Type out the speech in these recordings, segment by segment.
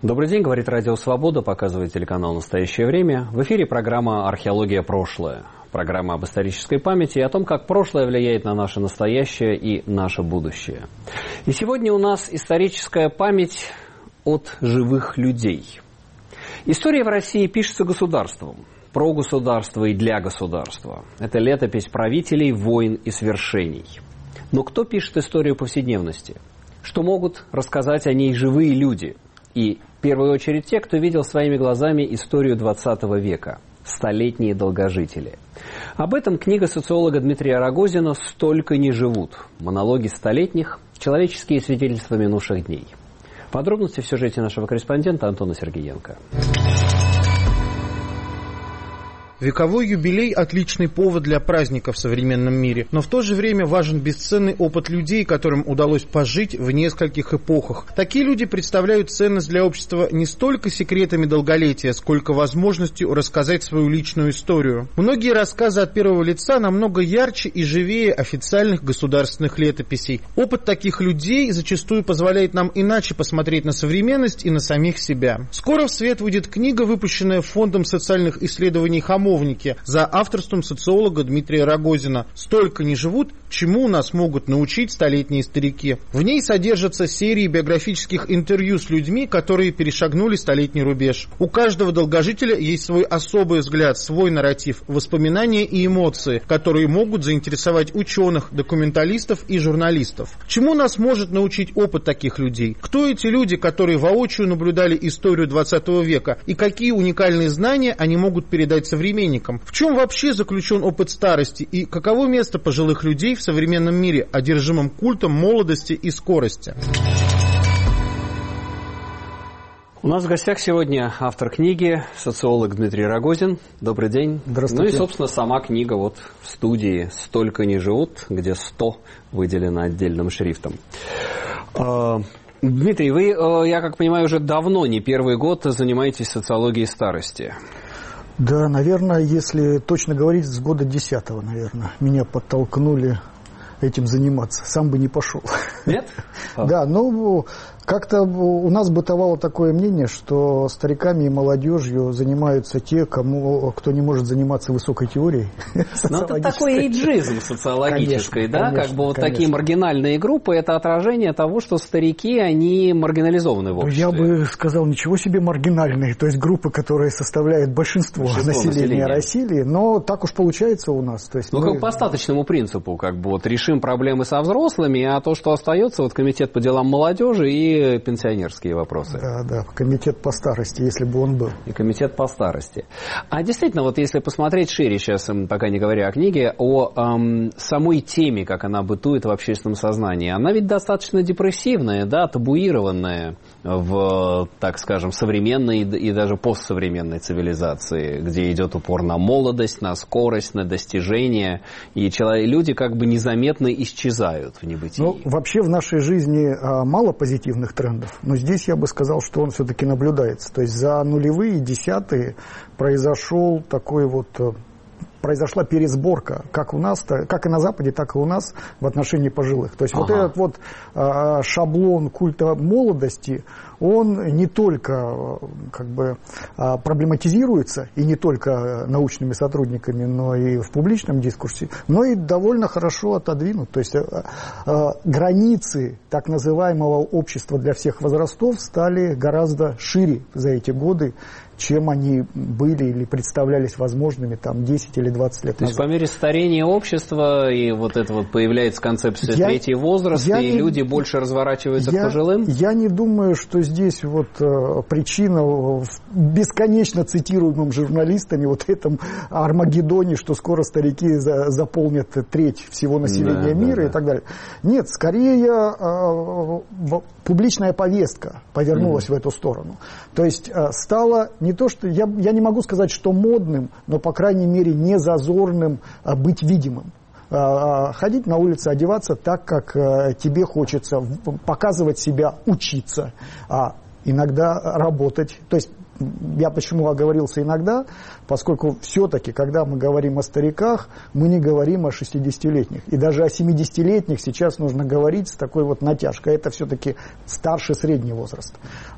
Добрый день, говорит Радио Свобода, показывает телеканал «Настоящее время». В эфире программа «Археология. Прошлое». Программа об исторической памяти и о том, как прошлое влияет на наше настоящее и наше будущее. И сегодня у нас историческая память от живых людей. История в России пишется государством, про государство и для государства. Это летопись правителей, войн и свершений. Но кто пишет историю повседневности? Что могут рассказать о ней живые люди? И в первую очередь те, кто видел своими глазами историю 20 века, столетние долгожители. Об этом книга социолога Дмитрия Рогозина «Столько не живут. Монологи столетних. Человеческие свидетельства минувших дней». Подробности в сюжете нашего корреспондента Антона Сергеенко. Вековой юбилей – отличный повод для праздника в современном мире, но в то же время важен бесценный опыт людей, которым удалось пожить в нескольких эпохах. Такие люди представляют ценность для общества не столько секретами долголетия, сколько возможностью рассказать свою личную историю. Многие рассказы от первого лица намного ярче и живее официальных государственных летописей. Опыт таких людей зачастую позволяет нам иначе посмотреть на современность и на самих себя. Скоро в свет выйдет книга, выпущенная Фондом социальных исследований «Хамовники» за авторством социолога Дмитрия Рогозина «Столько не живут, чему нас могут научить столетние старики». В ней содержатся серии биографических интервью с людьми, которые перешагнули столетний рубеж. У каждого долгожителя есть свой особый взгляд, свой нарратив, воспоминания и эмоции, которые могут заинтересовать ученых, документалистов и журналистов. Чему нас может научить опыт таких людей? Кто эти люди, которые воочию наблюдали историю 20 века, и какие уникальные знания они могут передать современникам? В чем вообще заключен опыт старости и каково место пожилых людей в современном мире, одержимом культом молодости и скорости? У нас в гостях сегодня автор книги, социолог Дмитрий Рогозин. Добрый день. Здравствуйте. Ну и, собственно, сама книга вот в студии «Столько не живут», где 100 выделено отдельным шрифтом. Дмитрий, вы, я как понимаю, уже давно, не первый год, занимаетесь социологией старости. Да, наверное, если точно говорить, с года 10-го, наверное, меня подтолкнули этим заниматься. Сам бы не пошел. Нет? Да, ну, как-то у нас бытовало такое мнение, что стариками и молодежью занимаются те, кто не может заниматься высокой теорией. Ну, это такой эйджизм социологический, да? Конечно, как бы вот такие маргинальные группы, это отражение того, что старики, они маргинализованы в обществе. Я бы сказал, ничего себе маргинальные, то есть группы, которые составляют большинство населения России, но так уж получается у нас. То есть ну, как по остаточному принципу, как бы вот решим проблемы со взрослыми, а то, что остается, вот комитет по делам молодежи и пенсионерские вопросы. Да, комитет по старости, если бы он был. И комитет по старости. А действительно, вот если посмотреть шире сейчас, пока не говоря о книге, о самой теме, как она бытует в общественном сознании, она ведь достаточно депрессивная, да, табуированная в, так скажем, современной и даже постсовременной цивилизации, где идет упор на молодость, на скорость, на достижения, и люди как бы незаметно исчезают в небытии. Ну, вообще в нашей жизни мало позитивных трендов, но здесь я бы сказал, что он все-таки наблюдается. То есть за нулевые, десятые произошла пересборка, как у нас, как и на Западе, так и у нас в отношении пожилых. То есть вот этот вот шаблон культа молодости, он не только как бы проблематизируется, и не только научными сотрудниками, но и в публичном дискурсе, но и довольно хорошо отодвинут. То есть границы так называемого общества для всех возрастов стали гораздо шире за эти годы, чем они были или представлялись возможными там 10 или 20 лет назад. То есть по мере старения общества и вот это вот появляется концепция третий возраст, и люди больше разворачиваются к пожилым? Я не думаю, что здесь вот причина в бесконечно цитируемым журналистами вот этом Армагеддоне, что скоро старики заполнят треть всего населения мира и так далее. Нет, скорее публичная повестка повернулась в эту сторону. То есть стало не то, что я не могу сказать, что модным, но, по крайней мере, не зазорным быть видимым. Ходить на улице, одеваться так, как тебе хочется, показывать себя, учиться, иногда работать. То есть я почему оговорился иногда, поскольку все-таки, когда мы говорим о стариках, мы не говорим о 60-летних. И даже о 70-летних сейчас нужно говорить с такой вот натяжкой. Это все-таки старший средний возраст.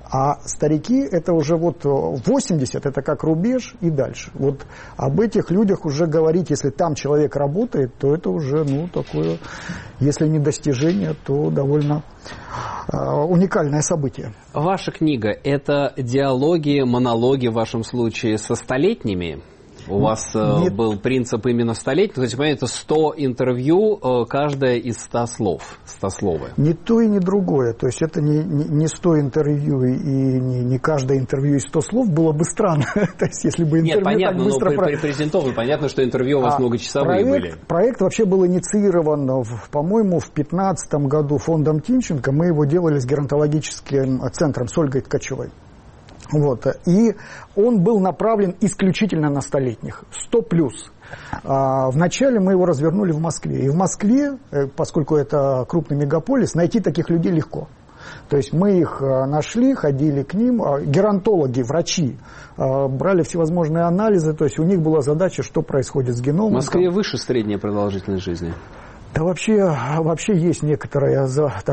А старики это уже вот 80, это как рубеж и дальше. Вот об этих людях уже говорить, если там человек работает, то это уже, ну, такое, если не достижение, то довольно уникальное событие. Ваша книга – это диалоги, монологи в вашем случае со столетними? У вас был принцип именно столетний, то есть, понимаете, 100 интервью, каждое из 100 слов, 100-словое. Ни то и ни другое. То есть это не 100 интервью и не каждое интервью из 100 слов было бы странно. То есть если бы интервью. Нет, понятно, так быстро... но презентовано, понятно, что интервью у вас многочасовые были. Проект вообще был инициирован, по-моему, в 2015 году фондом Тимченко. Мы его делали с геронтологическим центром, с Ольгой Ткачевой. Вот. И он был направлен исключительно на столетних, 100+. Вначале мы его развернули в Москве. И в Москве, поскольку это крупный мегаполис, найти таких людей легко. То есть мы их нашли, ходили к ним, геронтологи, врачи, брали всевозможные анализы, то есть у них была задача, что происходит с геномом. В Москве выше средняя продолжительность жизни. Да вообще есть некоторое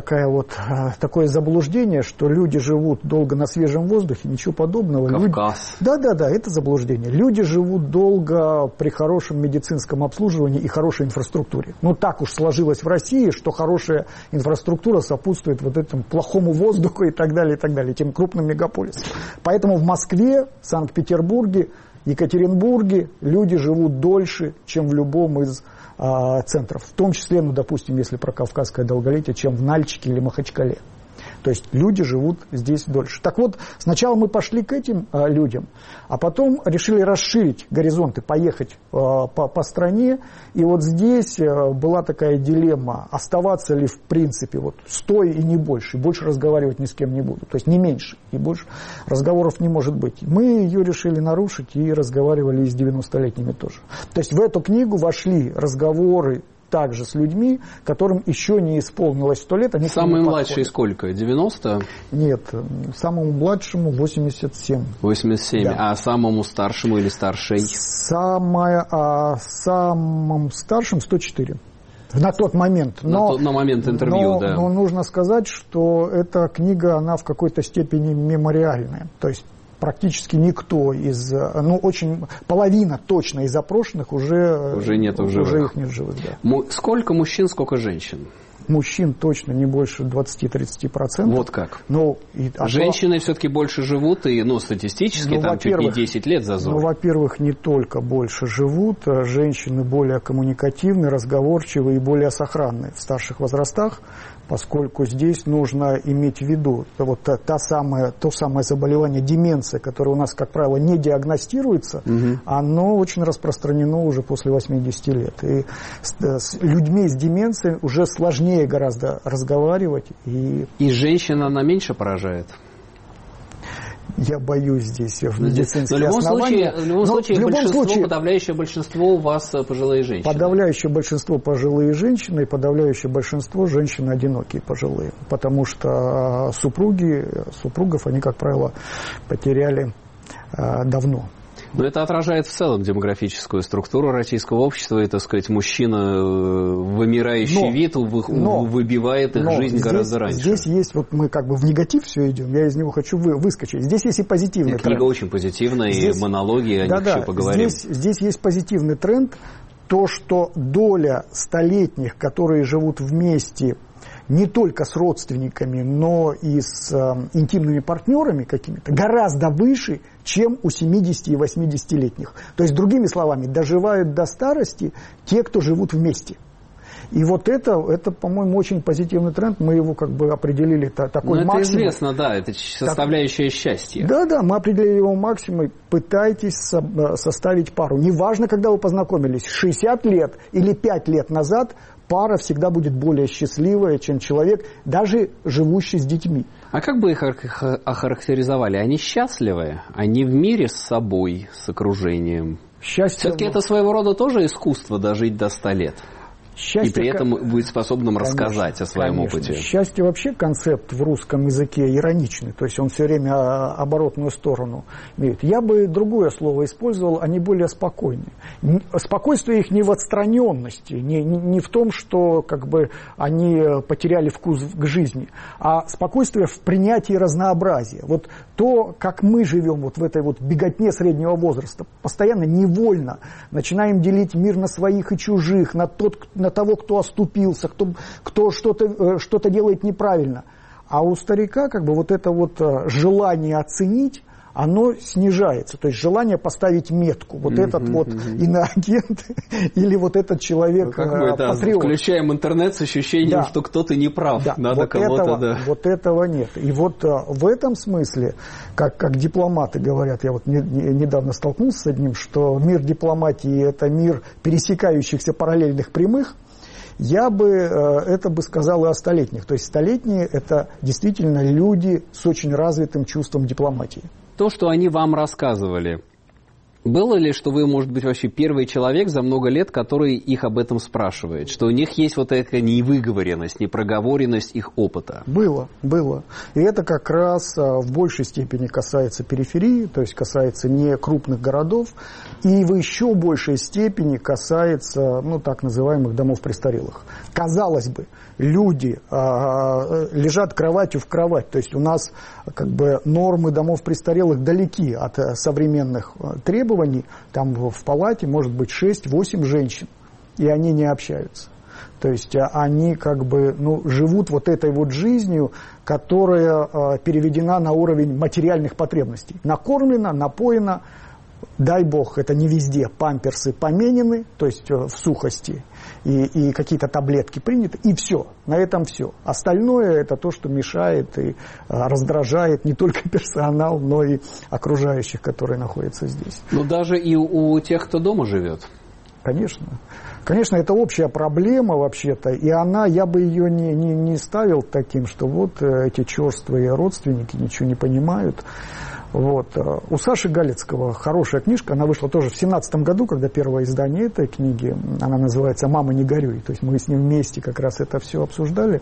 такое заблуждение, что люди живут долго на свежем воздухе, ничего подобного. Кавказ. Да, это заблуждение. Люди живут долго при хорошем медицинском обслуживании и хорошей инфраструктуре. Ну, так уж сложилось в России, что хорошая инфраструктура сопутствует вот этому плохому воздуху и так далее, тем крупным мегаполисам. Поэтому в Москве, Санкт-Петербурге, Екатеринбурге люди живут дольше, чем в любом из центров, в том числе, ну, допустим, если про кавказское долголетие, чем в Нальчике или Махачкале. То есть люди живут здесь дольше. Так вот, сначала мы пошли к этим людям, а потом решили расширить горизонты, поехать по стране. И вот здесь была такая дилемма, оставаться ли в принципе вот 100 и не больше. И больше разговаривать ни с кем не буду. То есть не меньше, и больше разговоров не может быть. Мы ее решили нарушить и разговаривали и с 90-летними тоже. То есть в эту книгу вошли разговоры также с людьми, которым еще не исполнилось 100 лет. Они самый младший сколько? 90? Нет, самому младшему 87. 87, да. А самому старшему или старшей? Самым старшим 104. На тот момент. На момент интервью, да. Но нужно сказать, что эта книга, она в какой-то степени мемориальная. То есть практически никто из, половина точно из опрошенных уже нет в живых. Уже их нет в живых, да. Сколько мужчин, сколько женщин? Мужчин точно не больше 20-30%. Вот как. Женщины все-таки больше живут, и статистически там чуть не 10 лет зазор. Во-первых, не только больше живут, женщины более коммуникативны, разговорчивы и более сохранны в старших возрастах, поскольку здесь нужно иметь в виду то самое заболевание деменция, которое у нас, как правило, не диагностируется, оно очень распространено уже после 80 лет. И с людьми с деменцией уже сложнее гораздо разговаривать. И женщина, она меньше поражает? Я боюсь здесь в медицинские основания. В любом случае, подавляющее большинство у вас пожилые женщины. Подавляющее большинство пожилые женщины и подавляющее большинство женщины одинокие пожилые. Потому что супругов они, как правило, потеряли давно. Но это отражает в целом демографическую структуру российского общества, и, так сказать, мужчина, вымирающий вид, выбивает их жизнь гораздо раньше. Здесь есть, мы как бы в негатив все идем, я из него хочу выскочить. Здесь есть и позитивный тренд. Книга очень позитивная, и монологи, о них еще поговорим. Здесь есть позитивный тренд, то, что доля столетних, которые живут вместе, не только с родственниками, но и с интимными партнерами какими-то, гораздо выше, чем у 70- и 80-летних. То есть, другими словами, доживают до старости те, кто живут вместе. И вот это, по-моему, очень позитивный тренд. Мы его как бы определили такой максимум. Это известно, да, это составляющая счастья. Да, мы определили его максимум. Пытайтесь составить пару. Неважно, когда вы познакомились, 60 лет или 5 лет назад, пара всегда будет более счастливая, чем человек, даже живущий с детьми. А как бы их охарактеризовали? Они счастливые? Они в мире с собой, с окружением? Счастье. Все-таки это своего рода тоже искусство дожить до 100 лет? И при этом быть способным рассказать о своем опыте. Счастье вообще концепт в русском языке ироничный, то есть он все время оборотную сторону имеет. Я бы другое слово использовал, они более спокойные. Спокойствие их не в отстраненности, не в том, что как бы они потеряли вкус к жизни, а спокойствие в принятии разнообразия. Вот то, как мы живем вот в этой вот беготне среднего возраста, постоянно невольно начинаем делить мир на своих и чужих, на того, кто оступился, кто что-то делает неправильно. А у старика как бы вот это вот желание оценить, оно снижается. То есть желание поставить метку. Вот этот вот иноагент или вот этот человек патриот. Включаем интернет с ощущением, что кто-то не прав. Да. Надо вот кого-то... Вот этого нет. И вот в этом смысле, как дипломаты говорят, я вот недавно столкнулся с одним, что мир дипломатии – это мир пересекающихся параллельных прямых. Я бы это сказал и о столетних. То есть столетние – это действительно люди с очень развитым чувством дипломатии. То, что они вам рассказывали, было ли, что вы, может быть, вообще первый человек за много лет, который их об этом спрашивает? Что у них есть вот эта невыговоренность, непроговоренность их опыта? Было. И это как раз в большей степени касается периферии, то есть касается не крупных городов, и в еще большей степени касается, так называемых домов престарелых. Казалось бы, люди лежат кроватью в кровать, то есть у нас как бы нормы домов престарелых далеки от современных требований, там в палате может быть 6-8 женщин, и они не общаются. То есть они как бы живут вот этой вот жизнью, которая переведена на уровень материальных потребностей. Накормлена, напоена, дай бог, это не везде, памперсы поменены, то есть в сухости, и какие-то таблетки приняты, и все, на этом все. Остальное это то, что мешает и раздражает не только персонал, но и окружающих, которые находятся здесь. Но даже и у тех, кто дома живет. Конечно, это общая проблема вообще-то, и я бы ее не ставил таким, что вот эти черствые родственники ничего не понимают. Вот. У Саши Галицкого хорошая книжка, она вышла тоже в 2017 году, когда первое издание этой книги, она называется «Мама, не горюй», то есть мы с ним вместе как раз это все обсуждали.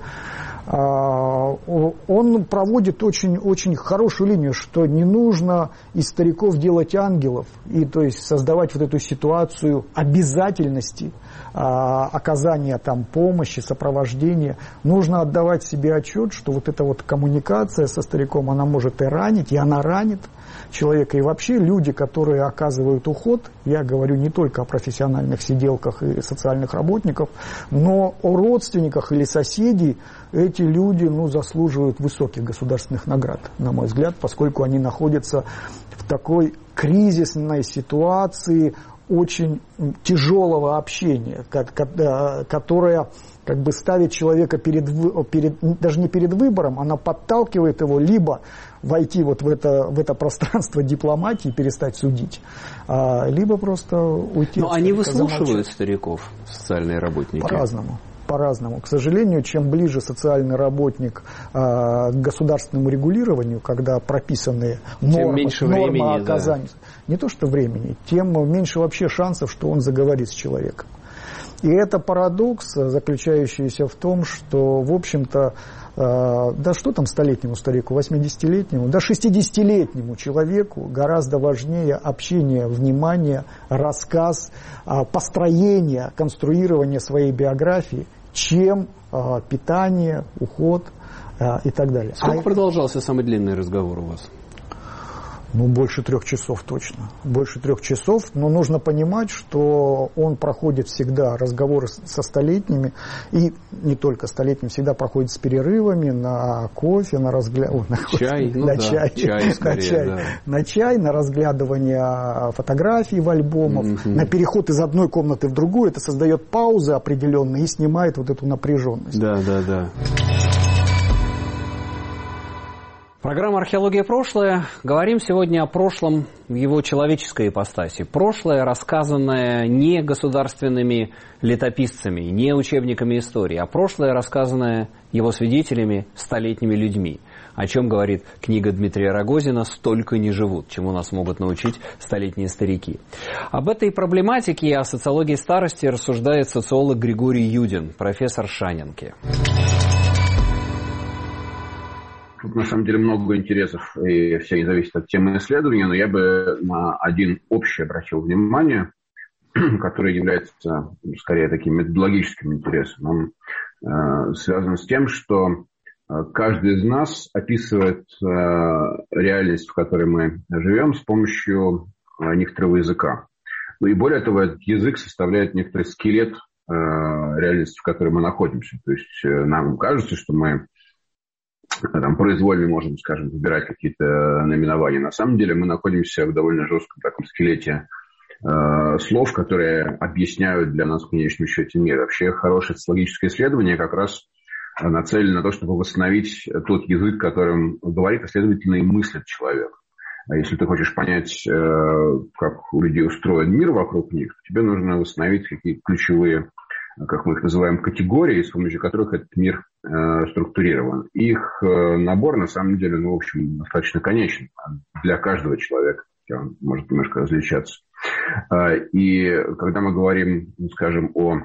Он проводит очень хорошую линию, что не нужно из стариков делать ангелов, и то есть создавать вот эту ситуацию обязательности оказания там помощи, сопровождения. Нужно отдавать себе отчет, что вот эта вот коммуникация со стариком, она может и ранить, и она ранит человека. И вообще люди, которые оказывают уход, я говорю не только о профессиональных сиделках и социальных работников, но о родственниках или соседей, эти люди заслуживают высоких государственных наград, на мой взгляд, поскольку они находятся в такой кризисной ситуации очень тяжелого общения, которое как бы ставит человека даже не перед выбором, она подталкивает его либо войти вот в это пространство дипломатии, перестать судить, либо просто уйти. Но они выслушивают стариков, социальные работники? По-разному. К сожалению, чем ближе социальный работник к государственному регулированию, когда прописаны нормы оказания, не то что времени, тем меньше вообще шансов, что он заговорит с человеком. И это парадокс, заключающийся в том, что, в общем-то, да что там столетнему старику, 80-летнему, да 60-летнему человеку гораздо важнее общение, внимание, рассказ, построение, конструирование своей биографии, чем питание, уход и так далее. Сколько продолжался самый длинный разговор у вас? Больше 3 часов точно. Больше 3 часов, но нужно понимать, что он проходит всегда, разговоры со столетними, и не только столетними, всегда проходит с перерывами на кофе, на чай, на чай, на разглядывание фотографий в альбомах, на переход из одной комнаты в другую. Это создает паузы определенные и снимает вот эту напряженность. Да. Программа «Археология. Прошлое». Говорим сегодня о прошлом в его человеческой ипостаси. Прошлое, рассказанное не государственными летописцами, не учебниками истории, а прошлое, рассказанное его свидетелями, столетними людьми. о чем говорит книга Дмитрия Рогозина «Столько не живут», чему нас могут научить столетние старики. Об этой проблематике и о социологии старости рассуждает социолог Григорий Юдин, профессор Шанинки. Тут на самом деле много интересов, и все они зависят от темы исследования, но я бы на один общий обратил внимание, который является скорее таким методологическим интересом. Он связан с тем, что каждый из нас описывает реальность, в которой мы живем, с помощью некоторого языка. Ну и более того, этот язык составляет некоторый скелет реальности, в которой мы находимся. То есть нам кажется, что мы там произвольно можем, скажем, выбирать какие-то наименования. На самом деле мы находимся в довольно жестком таком скелете слов, которые объясняют для нас в конечном счете мир. Вообще хорошее социологическое исследование как раз нацелено на то, чтобы восстановить тот язык, которым говорит, а следовательно и мыслит человек. А если ты хочешь понять, как у людей устроен мир вокруг них, то тебе нужно восстановить какие-то ключевые, как мы их называем, категории, с помощью которых этот мир структурирован. Их набор, на самом деле, в общем, достаточно конечен для каждого человека. Он может немножко различаться. И когда мы говорим, скажем, о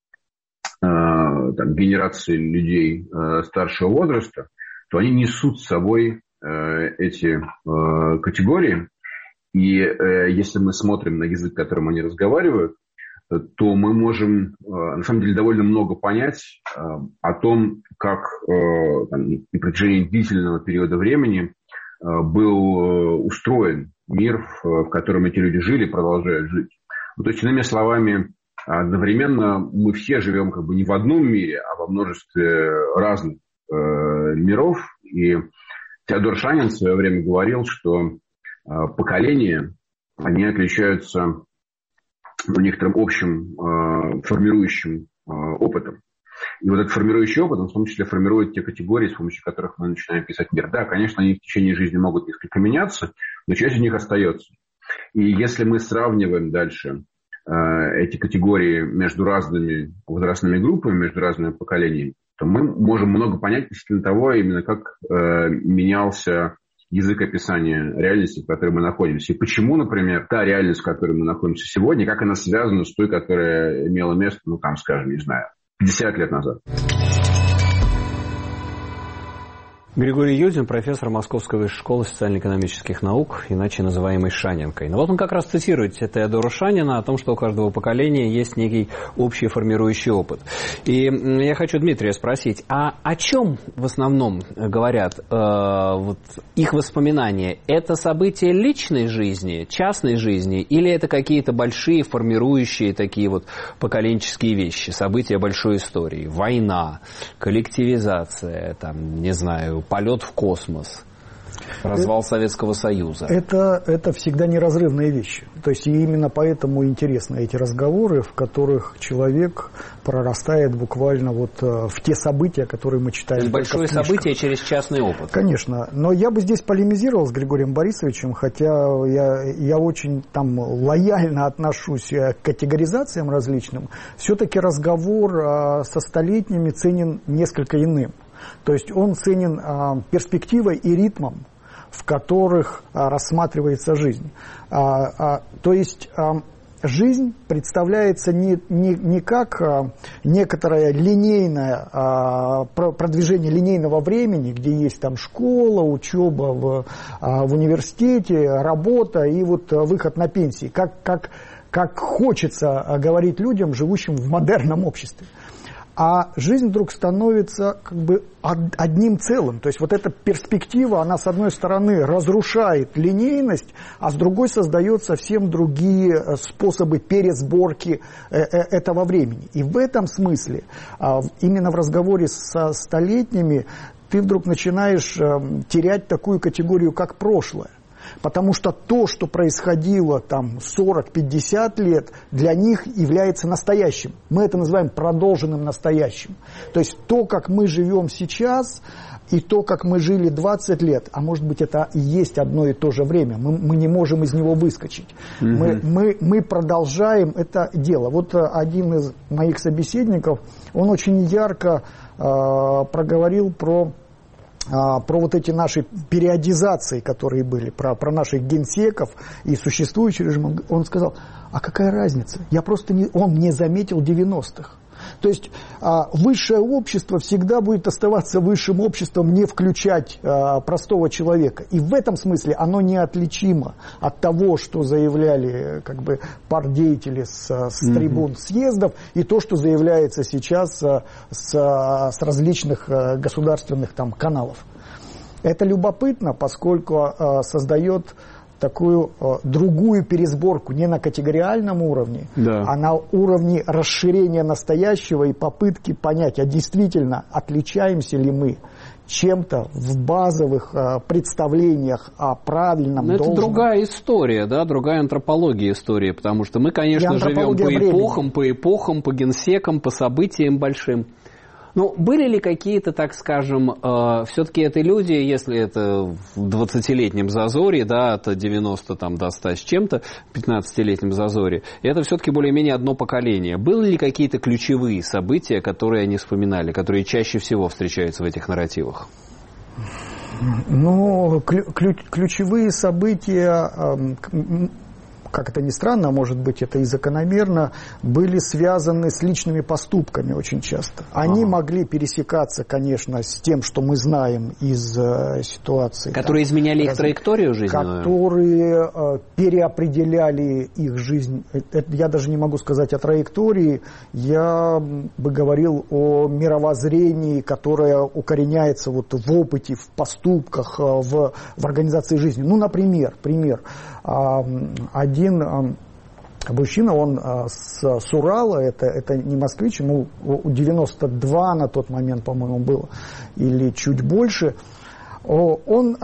генерации людей старшего возраста, то они несут с собой эти категории. И если мы смотрим на язык, которым они разговаривают, то мы можем, на самом деле, довольно много понять о том, как на протяжении длительного периода времени был устроен мир, в котором эти люди жили и продолжают жить. То есть, иными словами, одновременно мы все живем как бы не в одном мире, а во множестве разных миров. И Теодор Шанин в свое время говорил, что поколения, они отличаются некоторым общим формирующим опытом. И вот этот формирующий опыт, он в том числе формирует те категории, с помощью которых мы начинаем писать мир. Да, конечно, они в течение жизни могут несколько меняться, но часть из них остается. И если мы сравниваем дальше эти категории между разными возрастными группами, между разными поколениями, то мы можем много понять относительно того, именно как менялся язык описания реальности, в которой мы находимся. И почему, например, та реальность, в которой мы находимся сегодня, как она связана с той, которая имела место, скажем, не знаю, 50 лет назад. Григорий Юдин, профессор Московской высшей школы социально-экономических наук, иначе называемый Шанинкой. Но вот он как раз цитирует Теодора Шанина о том, что у каждого поколения есть некий общий формирующий опыт. И я хочу Дмитрия спросить, а о чем в основном говорят их воспоминания? Это события личной жизни, частной жизни, или это какие-то большие формирующие такие вот поколенческие вещи, события большой истории? Война, коллективизация, не знаю, полет в космос, развал Советского Союза. Это всегда неразрывные вещи. То есть именно поэтому интересны эти разговоры, в которых человек прорастает буквально в те события, которые мы читаем. То есть большое событие через частный опыт. Конечно. Но я бы здесь полемизировал с Григорием Борисовичем, хотя я очень лояльно отношусь к категоризациям различным. Все-таки разговор со столетними ценен несколько иным. То есть он ценен перспективой и ритмом, в которых рассматривается жизнь. То есть жизнь представляется не как некоторое линейное продвижение линейного времени, где есть школа, учеба в университете, работа и выход на пенсии, как хочется говорить людям, живущим в модерном обществе. А жизнь вдруг становится одним целым. То есть эта перспектива, она с одной стороны разрушает линейность, а с другой создает совсем другие способы пересборки этого времени. И в этом смысле, именно в разговоре со столетними, ты вдруг начинаешь терять такую категорию, как прошлое. Потому что то, что происходило 40-50 лет, для них является настоящим. Мы это называем продолженным настоящим. То есть то, как мы живем сейчас, и то, как мы жили 20 лет, а может быть это и есть одно и то же время, мы не можем из него выскочить. Мы продолжаем это дело. Один из моих собеседников, он очень ярко проговорил про про вот эти наши периодизации, которые были, про наших генсеков и существующий режим, он сказал, а какая разница? Он не заметил 90-х. То есть высшее общество всегда будет оставаться высшим обществом, не включать простого человека. И в этом смысле оно неотличимо от того, что заявляли как бы партдеятели с трибун съездов, и то, что заявляется сейчас с различных государственных там каналов. Это любопытно, поскольку создает такую другую пересборку не на категориальном уровне, а на уровне расширения настоящего и попытки понять, а действительно отличаемся ли мы чем-то в базовых представлениях о правильном, должном. Это другая история, да, другая антропология истории, потому что мы, конечно, живем по эпохам, по генсекам, по событиям большим. Ну, были ли какие-то, так скажем, все-таки это люди, если это в 20-летнем зазоре, да, от 90 там, до 100 с чем-то, в 15-летнем зазоре, это все-таки более-менее одно поколение. Были ли какие-то ключевые события, которые они вспоминали, которые чаще всего встречаются в этих нарративах? Ну, ключевые события, как это ни странно, может быть, это и закономерно, были связаны с личными поступками очень часто. Они могли пересекаться, конечно, с тем, что мы знаем из ситуации. Которые изменяли их траекторию жизненную? Которые переопределяли их жизнь. Я даже не могу сказать о траектории, я бы говорил о мировоззрении, которое укореняется вот в опыте, в поступках, в организации жизни. Ну, например, один мужчина, он с Урала, это не москвич, ему 92 на тот момент, по-моему, было, или чуть больше. Он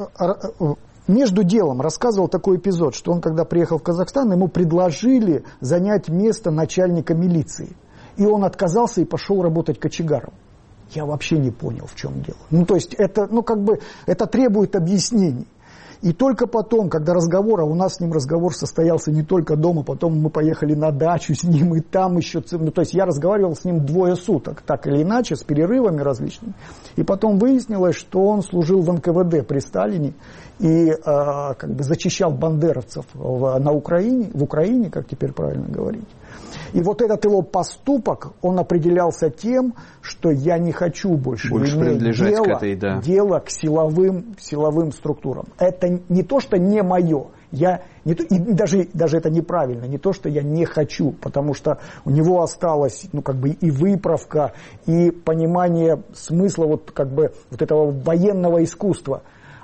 между делом рассказывал такой эпизод, что он, когда приехал в Казахстан, ему предложили занять место начальника милиции. И он отказался и пошел работать кочегаром. Я вообще не понял, в чем дело. Ну, то есть, это требует объяснений. И только потом, когда у нас с ним разговор состоялся не только дома, потом мы поехали на дачу с ним, и там еще... Ну, то есть я разговаривал с ним 2 суток, так или иначе, с перерывами различными. И потом выяснилось, что он служил в НКВД при Сталине и как бы зачищал бандеровцев в Украине, как теперь правильно говорить. И вот этот его поступок, он определялся тем, что я не хочу больше иметь дело к силовым структурам. Это не то, что не мое. И даже это неправильно, не то, что я не хочу, потому что у него осталась и выправка, и понимание смысла вот этого военного искусства.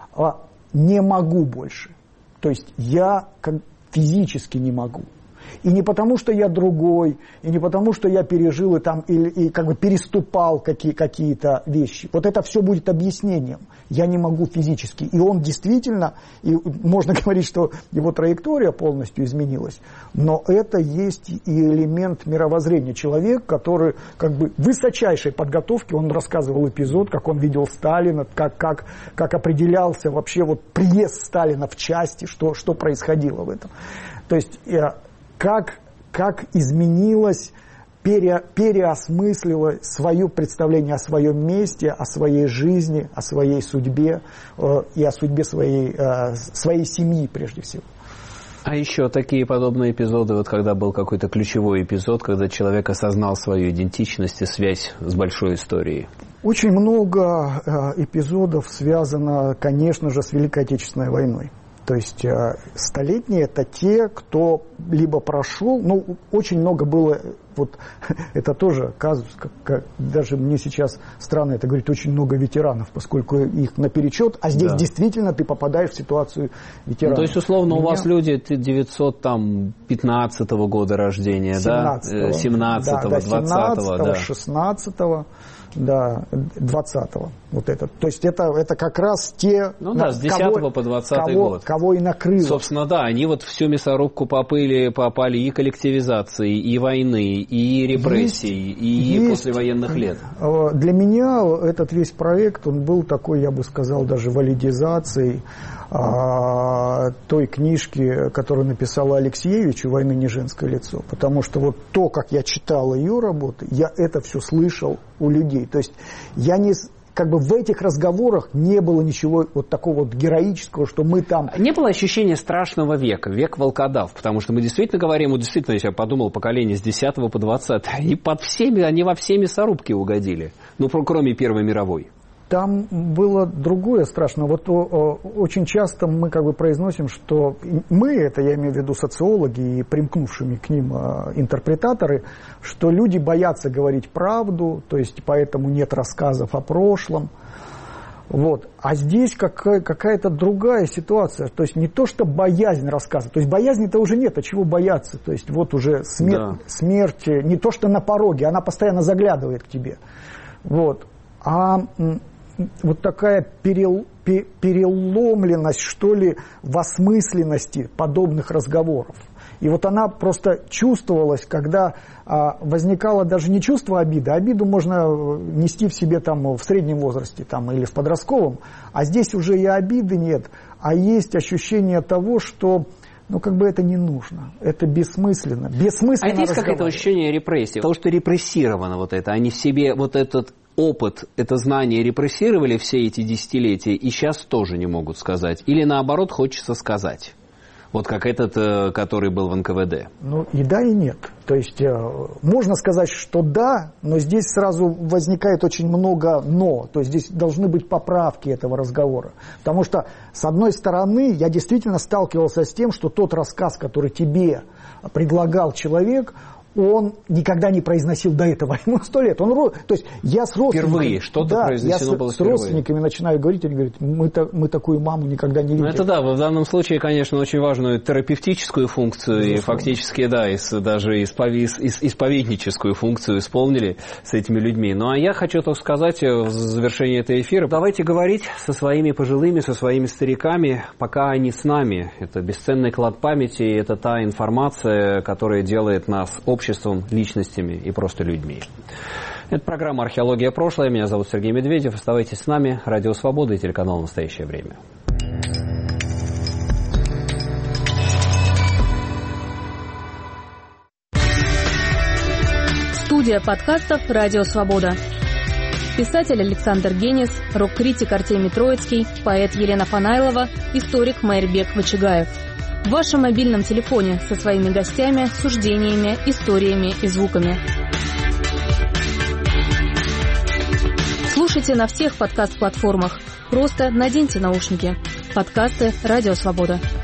Не могу больше. То есть я физически не могу. И не потому, что я другой, и не потому, что я пережил и переступал какие-то вещи. Вот это все будет объяснением. Я не могу физически. И он действительно, и можно говорить, что его траектория полностью изменилась, но это есть и элемент мировоззрения. Человек, который высочайшей подготовки, он рассказывал эпизод, как он видел Сталина, как определялся вообще приезд Сталина в части, что происходило в этом. То есть... Как изменилось, переосмыслило свое представление о своем месте, о своей жизни, о своей судьбе и о судьбе своей семьи прежде всего. А еще такие подобные эпизоды, когда был какой-то ключевой эпизод, когда человек осознал свою идентичность и связь с большой историей? Очень много эпизодов связано, конечно же, с Великой Отечественной войной. То есть столетние – это те, кто либо прошел, очень много было, это тоже казус, даже мне сейчас странно это говорить, очень много ветеранов, поскольку их наперечет, а здесь действительно ты попадаешь в ситуацию ветерана. То есть, условно, у вас люди 915 года рождения, 17-го, 17-го, 20-го, 16-го. Да, 20-го. Вот это. То есть это как раз те, с 10 по 20 год. Кого и накрыло. Собственно, да, они всю мясорубку попали и коллективизации, и войны, и репрессий, и послевоенных лет. Для меня этот весь проект, он был такой, я бы сказал, даже валидизацией той книжки, которую написала Алексеевич «У войны не женское лицо». Потому что то, как я читал ее работы, я это все слышал у людей. То есть я не... как бы в этих разговорах не было ничего вот такого вот героического, что мы там... Не было ощущения страшного века, век волкодав, потому что мы действительно говорим, действительно, если я подумал, поколение с 10 по 20, и они во все мясорубки угодили, кроме Первой мировой. Там было другое страшное. Вот очень часто мы как бы произносим, что мы, это я имею в виду социологи и примкнувшими к ним интерпретаторы, что люди боятся говорить правду, то есть поэтому нет рассказов о прошлом. Вот. А здесь какая-то другая ситуация. То есть не то, что боязнь рассказа. То есть боязни-то уже нет, а чего бояться? То есть вот уже смерть не то, что на пороге, она постоянно заглядывает к тебе. Вот. А вот такая переломленность, что ли, в осмысленности подобных разговоров. И вот она просто чувствовалась, когда возникало даже не чувство обиды. Обиду можно нести в себе там, в среднем возрасте там, или в подростковом. А здесь уже и обиды нет, а есть ощущение того, что как бы это не нужно. Это бессмысленно. А это есть какое-то ощущение репрессии? Того, что репрессировано вот это. Они в себе вот этот опыт, это знание репрессировали все эти десятилетия и сейчас тоже не могут сказать. Или наоборот хочется сказать. Вот как этот, который был в НКВД. И да, и нет. То есть можно сказать, что да, но здесь сразу возникает очень много «но». То есть здесь должны быть поправки этого разговора. Потому что, с одной стороны, я действительно сталкивался с тем, что тот рассказ, который тебе предлагал человек, он никогда не произносил до этого. Ему 100 лет. То есть я с родственниками... Впервые что-то произнесено было впервые. Я с родственниками начинаю говорить, они говорят, мы такую маму никогда не видели. Это да, в данном случае, конечно, очень важную терапевтическую функцию, и фактически, да, даже исповедническую функцию исполнили с этими людьми. А я хочу только сказать в завершении этого эфира, давайте говорить со своими пожилыми, со своими стариками, пока они с нами. Это бесценный клад памяти, это та информация, которая делает нас обществом, личностями и просто людьми. Это программа «Археология. Прошлое». Меня зовут Сергей Медведев. Оставайтесь с нами. Радио Свобода и телеканал «Настоящее время». Студия подкастов «Радио Свобода». Писатель Александр Генис, рок-критик Артемий Троицкий, поэт Елена Фанайлова, историк Майрбек Вачигаев. В вашем мобильном телефоне со своими гостями, суждениями, историями и звуками. Слушайте на всех подкаст-платформах. Просто наденьте наушники. Подкасты «Радио Свобода».